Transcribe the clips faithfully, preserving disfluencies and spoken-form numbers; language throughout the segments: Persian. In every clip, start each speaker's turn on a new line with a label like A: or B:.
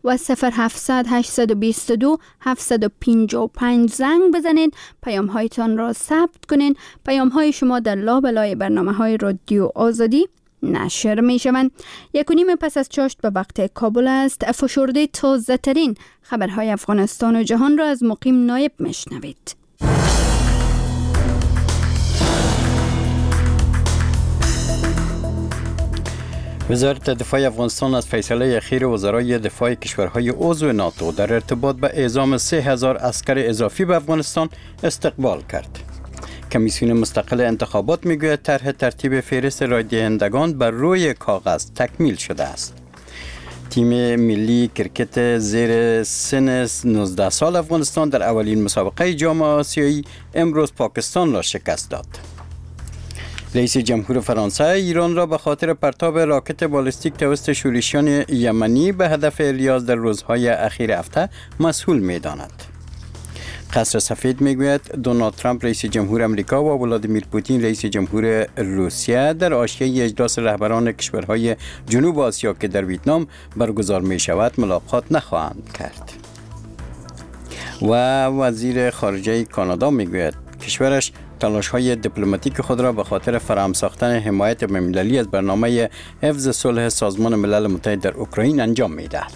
A: و صفر هفتصد هشتصد و بیست و دو هفتصد و پنجاه و پنج زنگ بزنید. پیام هایتان را ثبت کنین. پیام های شما در لابلای برنامه های رادیو آزادی نشر می شوند. یک و نیم پس از چاشت به وقت کابل است. فشرده تازه ترین خبرهای افغانستان و جهان را از مقیم نایب میشنوید.
B: وزارت دفاع افغانستان از فیصله اخیر وزرای دفاع کشورهای عضو ناتو در ارتباط به اعزام سه هزار عسکر اضافی به افغانستان استقبال کرد. کمیسیون مستقل انتخابات میگوید طرح ترتیب فهرست رای دهندگان بر روی کاغذ تکمیل شده است. تیم ملی کرکت زیر سن نوزده سال افغانستان در اولین مسابقه جام آسیایی امروز پاکستان را شکست داد. رئیس جمهور فرانسه ایران را به خاطر پرتاب راکت بالستیک توسط شورشیان یمنی به هدف الیاز در روزهای اخیر هفته مسئول می‌داند. قصر سفید میگوید دونالد ترامپ رئیس جمهور امریکا و ولادیمیر پوتین رئیس جمهور روسیه در حاشیه اجلاس رهبران کشورهای جنوب آسیا که در ویتنام برگزار می شود ملاقات نخواهند کرد. و وزیر خارجه کانادا میگوید کشورش تلاش‌های دیپلماتیک خود را به خاطر فراهم ساختن حمایت بین‌المللی از برنامه حفظ صلح سازمان ملل متحد در اوکراین انجام می‌دهد.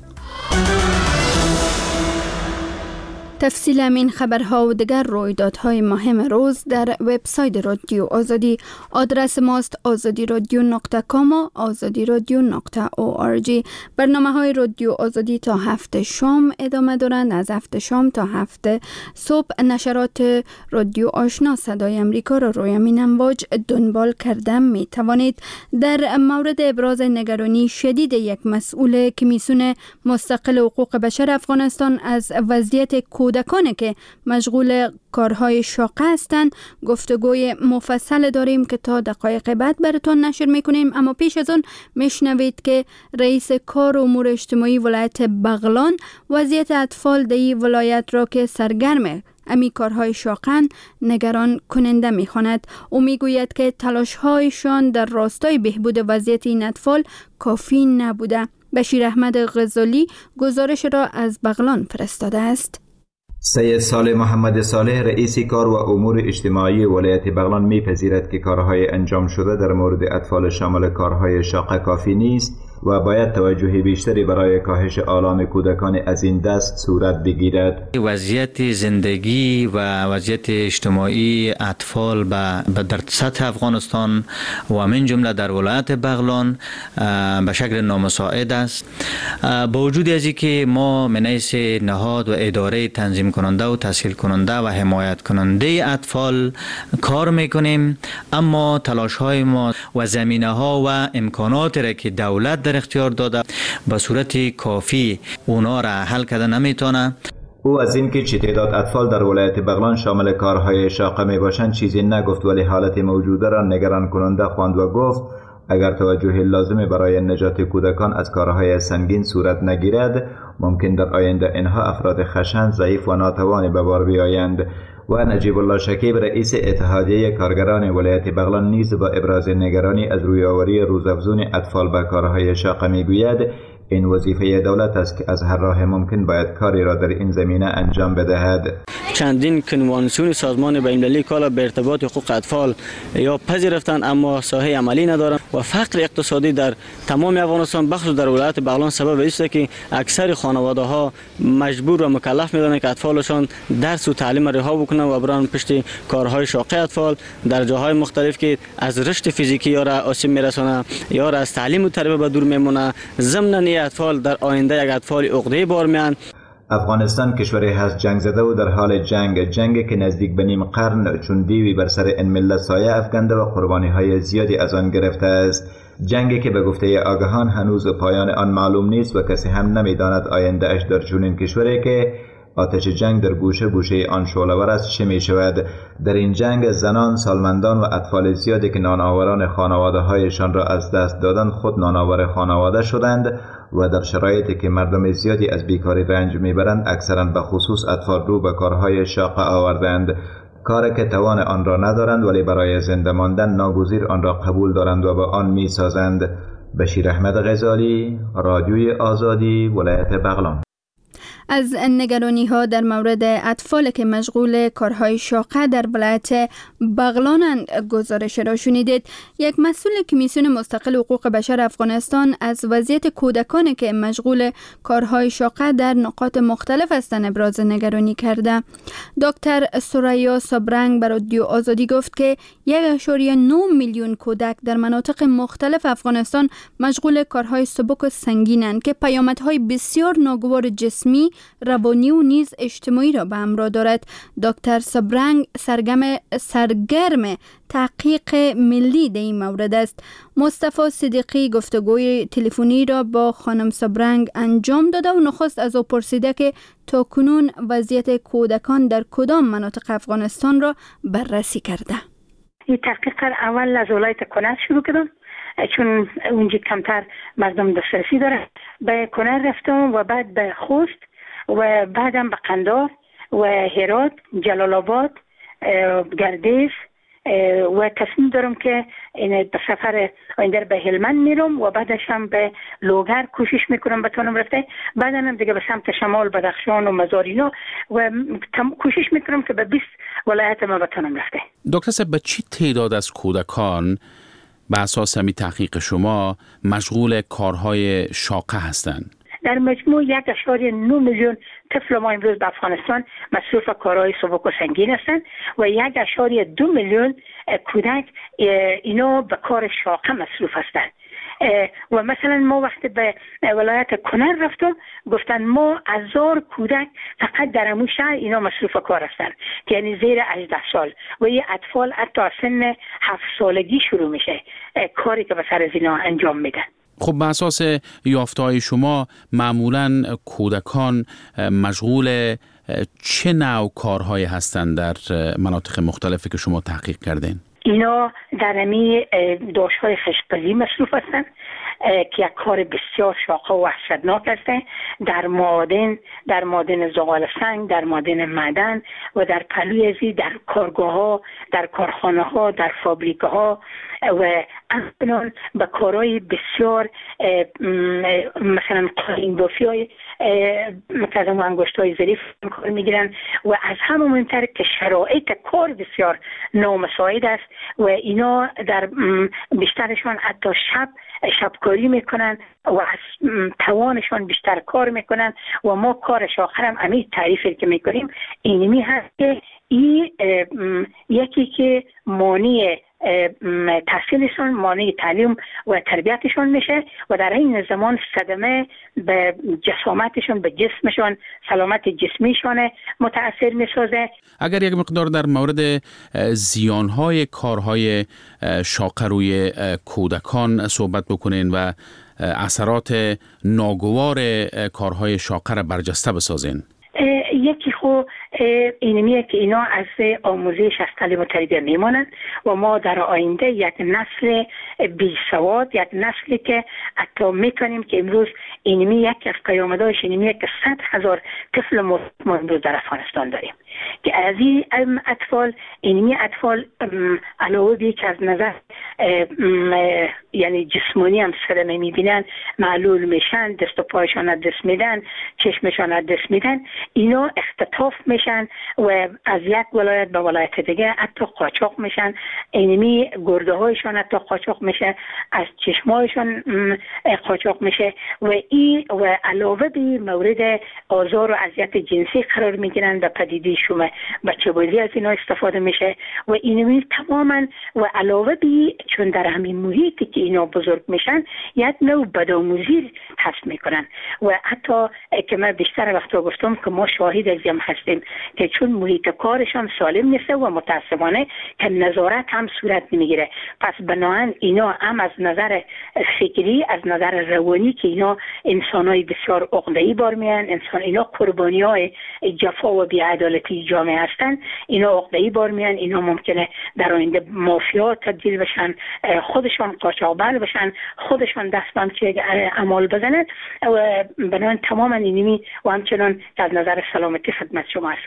A: تفصیل این خبرها و دیگر رویدادهای مهم روز در وبسایت رادیو آزادی. آدرس ماست آزادی رادیو نقطه کام و آزادی رادیو نقطه او آر جی. برنامه های رادیو آزادی تا هفت شام ادامه دارند. از هفت شام تا هفت صبح نشرات رادیو آشنا صدای امریکا را روی همین امواج دنبال کرده می توانید. در مورد ابراز نگرانی شدید یک مسئول کمیسیون مستقل حقوق بشر افغانستان از وضعیت کودکانی که مشغول کارهای شاقه هستند گفتگوی مفصل داریم که تا دقایق بعد براتون نشر میکنیم. اما پیش از اون میشنوید که رئیس کار امور اجتماعی ولایت بغلان وضعیت اطفال در ولایت را که سرگرم امی کارهای شاقن نگران کننده میخواند. او میگوید که تلاشهایشان در راستای بهبود وضعیت این اطفال کافی نبوده. بشیر احمد غزالی گزارش را از بغلان فرستاده است.
C: سید صالح محمد صالح رئیس کار و امور اجتماعی ولایت بغلان میپذیرد که کارهای انجام شده در مورد اطفال شامل کارهای شاقه کافی نیست و باید توجه بیشتری برای کاهش آلام کودکان از این دست صورت بگیرد.
D: وضعیت زندگی و وضعیت اجتماعی اطفال به در سطح افغانستان و من جمله در ولایت بغلان به شکل نامساعد است. با وجود از اینکه ما من حیث نهاد و اداره تنظیم کننده و تسهیل کننده و حمایت کننده اطفال کار میکنیم، اما تلاش های ما و زمینه ها و امکانات را که دولت در اختیار داده به صورت کافی اونا را حل کرده نمیتونه.
C: او از اینکه چه تعداد اطفال در ولایت بغلان شامل کارهای شاقه می باشند چیزی نگفت، ولی حالت موجوده را نگران کننده خواند و گفت اگر توجه لازم برای نجات کودکان از کارهای سنگین صورت نگیرد ممکن در آینده اینها افراد خشن، ضعیف و ناتوان به بار بیایند. و نجیب الله شکیب رئیس اتحادیه کارگران ولایت بغلان نیز با ابراز نگرانی از رویاوری روزافزون اطفال به کارهای شاقه میگوید این وظیفه دولت است که از هر راه ممکن باید کاری را در این زمینه انجام بدهد.
E: چندین کنوانسیون سازمان بین‌المللی کالا به ارتباط حقوق اطفال یا پذیرفتند اما ساحه عملی ندارند و فقر اقتصادی در تمام افغانستان بخصوص در ولایت بغلان سبب است که اکثر خانواده ها مجبور و مکلف می‌دانند که اطفالشان درس و تعلیم رها بکنند و برن پشت کارهای شاقه اطفال در جاهای مختلف که از رشد فیزیکی یا را آسیب میرسونه یا را از تعلیم و تربیت به دور میمونه. ضمن اطفال در آینده یک اطفال عقده بار میان.
C: افغانستان کشوری هست جنگ زده و در حال جنگ جنگ که نزدیک به نیم قرن چون دیوی بر سر این ملت سایه افکنده و قربانی های زیادی از آن گرفته است. جنگی که به گفته آگاهان هنوز پایان آن معلوم نیست و کسی هم نمیداند آینده اش در چنین کشوری که آتش جنگ در گوشه گوشه آن شعله‌ور است چه می شود. در این جنگ زنان، سالمندان و اطفال زیادی که نانآوران خانواده هایشان را از دست دادند خود نانآور خانواده شدند و در شرایطی که مردم زیادی از بیکاری رنج میبرند اکثرا به خصوص اطفال رو به کارهای شاقه آوردند، کاری که توان آن را ندارند ولی برای زنده ماندن ناگزیر آن را قبول دارند و به آن میسازند. بشیر احمد غزالی، رادیوی آزادی، ولایت بغلان.
A: از نگرانی ها در مورد اطفال که مشغول کارهای شاقه در ولایت بغلان گزارش را شنیدید. یک مسئول کمیسیون مستقل حقوق بشر افغانستان از وضعیت کودکانی که مشغول کارهای شاقه در نقاط مختلف هستند ابراز نگرانی کرده. دکتر سریا سابرنگ بر رادیو آزادی گفت که یک اشاریه نه میلیون کودک در مناطق مختلف افغانستان مشغول کارهای سبک و سنگینند که پیامدهای بسیار ناگوار جسمی، روانی و نیز اجتماعی را به همراه دارد. دکتر سابرنگ سرگرم سرگرم تحقیق ملی در این مورد است. مصطفی صدیقی گفتگوی تلفنی را با خانم سابرنگ انجام داده و نخست از او پرسیده که تا کنون وضعیت کودکان در کدام مناطق افغانستان را بررسی کرده.
F: این تحقیق اول از ولایت کنر شروع کردم چون اونجا کمتر مردم دسترسی داره. به کنر رفتم و بعد به خوست و بعدم به قندار و هرات، جلال آباد، گردیز و تصمیم دارم که به سفر آینده به هلمند میرم و بعدش هم به لوگر کوشش میکنم بتونم رفته. بعدا هم دیگه به سمت شمال بدخشان و مزارینا و کوشش میکنم که به بیست ولایت ما بتونم رفته.
G: دکتر صاحب، به چی تعداد از کودکان به اساس همی تحقیق شما مشغول کارهای شاقه هستند؟
F: در مجموع یک اشاری نه میلیون طفل ما امروز به افغانستان مصروف کارهای سبک و سنگین هستند و یک اشاری دو میلیون کودک اینا به کار شاقه مصروف هستند. و مثلا ما وقتی به ولایت کنر رفتم گفتن ما هزار کودک فقط در همون شهر اینا مصروف کار هستند که یعنی زیر هجده سال و این اطفال حتی سن هفت سالگی شروع میشه کاری که به سر از اینا انجام میدن.
G: خب به اساس یافته‌های شما معمولاً کودکان مشغول چه نوع کارهایی هستند در مناطق مختلفی که شما تحقیق کردین؟
F: اینا در همی داشت‌های خشت‌پزی مصروف هستند که یک کار بسیار شاقه و وحشتناک هستند. در معادن، در معادن زغال سنگ، در معادن معدن و در پلوی ازی، در کارگاه‌ها، در کارخانه‌ها، در فابریکه‌ها و همچنین به کارهای بسیار مثلا قالین بافی های مثلا انگشت های ظریف کار میگیرن و از همه مهمتر که شرایط کار بسیار نامساعد است و اینا در بیشترشان حتی شب شبکاری میکنن و از توانشان بیشتر کار میکنن و ما کار آخرم همین تعریفی که میکنیم اینمی هست که این یکی که مانع تحصیلشان، مانع تعلیم و تربیتشان میشه و در این زمان صدمه به جسامتشان، به جسمشان، سلامت جسمیشان متاثر میسازه.
G: اگر یک مقدار در مورد زیانهای کارهای شاقه روی کودکان صحبت بکنین و اثرات ناگوار کارهای شاقه را برجسته بسازین.
F: یکی خو اینمیه که اینا از آموزش از تعلیم و تربیت میمانند و ما در آینده یک نسل بی سواد، یک نسلی که حتی میتونیم که امروز اینمی یک از پیامدهایش اینمیه که صد هزار طفل ما امروز در افغانستان داریم که از این اطفال اینمی اطفال علاوه بی که از نظر یعنی جسمانی هم صدمه میبینن، معلول میشن، دست و پایشان از دست میدن، چشمشان از دست میدن، اینا اختطاف میشن و از یک ولایت به ولایت دیگه حتی قاچاق میشن. اینمی گرده هایشان حتی قاچاق میشه، از چشمایشان قاچاق میشه و این و علاوه بی مورد آزار و اذیت جنسی قرار میگیرن و پدیده شما بچه بازی از اینا استفاده میشه و اینمی تماما و علاوه بی چون در همین محیطی که اینا بزرگ میشن یک نوع بدآموزی حس میکنن و حتی که من بیشتر وقتا گفتم که ما شاهد از این هستیم که چون محیط کارشان سالم نیست و متاسفانه که نظارت هم صورت نمیگیره. پس بنابراین اینا هم از نظر فکری، از نظر روانی که اینا انسانای بسیار عقده‌ای بار میان، انسان اینا قربانیای جفا و بی‌عدالتی جامعه هستن، اینا عقده‌ای بار میان، اینا ممکنه در آینده مافیا تبدیل بشن، خودشان قاچاقبر بشن، خودشان دست به همچه اعمال بزنن و بنابراین تماما اینمی و همچنان از نظر سلامتی خدمت شما عرض کردم.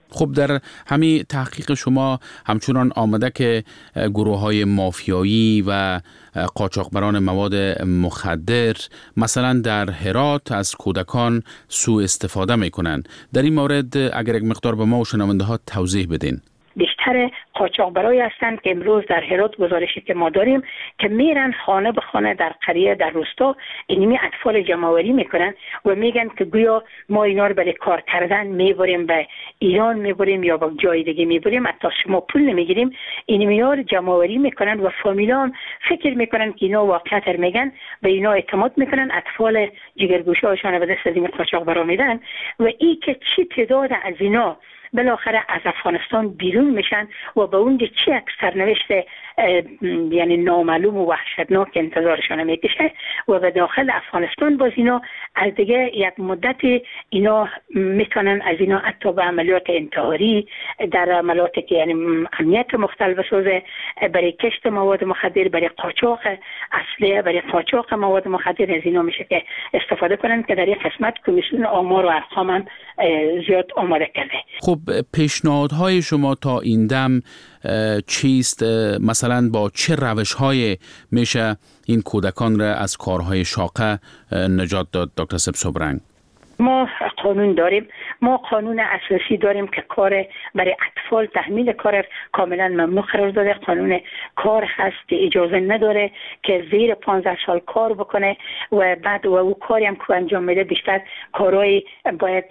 G: خب در همین تحقیق شما همچنان آمده که گروه های مافیایی و قاچاقبران مواد مخدر مثلا در هرات از کودکان سوء استفاده میکنن. در این مورد اگر یک مقدار به ما و شنونده ها توضیح بدین.
F: بیشتر قاچاقبرایی هستند که امروز در هرات گزارشی که ما داریم که میرن خانه به خانه در قریه در روستا اینمی اطفال جمع‌آوری میکنن و میگن که گویا ما اینا رو برای کار کردن میبریم به ایران میبریم یا به جای دیگه میبریم، حتی شما پول نمیگیریم. اینمی ها رو جمع‌آوری میکنن و فامیلان فکر میکنن که اینا واقعیت میگن، به اینا اعتماد میکنن، اطفال جگرگوشه‌هاشون به دست این قاچاقبرا میدن و این که چی تعداد از اینا بالاخره از افغانستان بیرون میشن و به اون چی یک سرنوشت یعنی نامعلوم و وحشتناک انتظارشان میکشه و به داخل افغانستان باز اینا از دیگه یک مدت اینا میتونن از اینا حتی به عملیات انتحاری در عملیاتی که یعنی امنیت مختلف سازه، برای کشت مواد مخدر، برای قاچاق اسلحه، برای قاچاق مواد مخدر از اینا میشه که استفاده کنن که در این قسمت کمیسیون آمار و ارقام هم زیاد آماده کرده.
G: خب پیشنهادهای شما تا این دم چیست؟ مثلا با چه روش‌های میشه این کودکان را از کارهای شاقه نجات داد دکتر سبسوبرنگ؟
F: ما قانون داریم، ما قانون اساسی داریم که کار برای اطفال تحمیل کار کاملا ممنوع قرار داده. قانون کار هست که اجازه نداره که زیر پانزده سال کار بکنه و بعد و او کاری هم که انجام میده بیشتر کارهای باید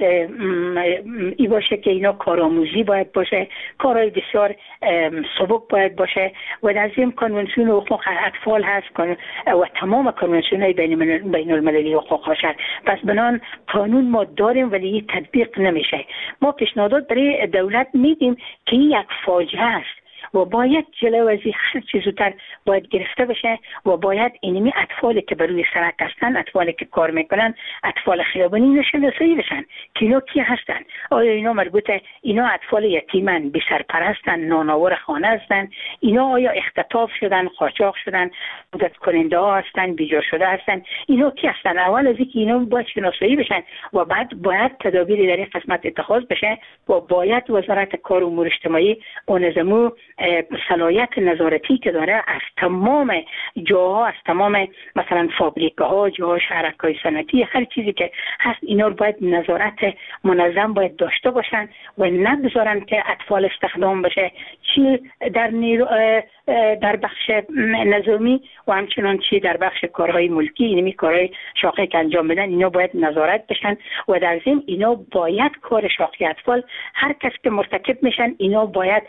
F: ای باشه که اینا کارآموزی باید باشه، کارهای بسیار سبک باید باشه و در ضمن کنوانسیون حقوق اطفال هست و تمام کنوانسیون‌های بین المللی حقوق بشر. پس بنان قانون ما داریم ولی تطبیق نمیشه. ما پیشنهادات برای دولت میدیم که این یک فاجعه است و باید جلو از هر چیز زودتر باید گرفته بشه و باید اینمی اطفالی که بر روی سرک هستن، اطفالی که کار میکنن، اطفال خیابانی نشناسایی بشن که اینا کی هستن. آیا اینا مربوطه اینا اطفال یتیمن، بی سرپرستن، نانآور خانه هستن؟ اینا آیا اختطاف شدن، قاچاق شدن، مدت کننده ها هستن، بیجا شده هستن؟ اینا کی هستن؟ اول از اینکه اینا باید شناسایی بشن و بعد باید تدابیری در این قسمت اتخاذ بشه و باید وزارت کار و امور اجتماعی و نظامو صلاحیت نظارتی که داره از تمام جاها، از تمام مثلا فابریکاها، جاها شهرک‌های صنعتی، هر چیزی که هست اینا رو باید نظارت منظم باید داشته باشن و نگذارن که اطفال استخدام بشه، چی در نیرو در بخش نظامی و همچنان چی در بخش کارهای ملکی، اینمی کارهای شاقه که انجام بدن اینا باید نظارت بشن و در ضمن اینا باید کار شاقه اطفال هر کس که مرتکب میشن اینا باید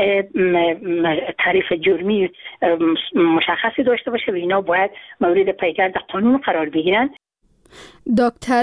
F: تعریف جرمی مشخصی داشته باشه و اینا باید مورد پیگرد قانون قرار بگیرن.
A: دکتر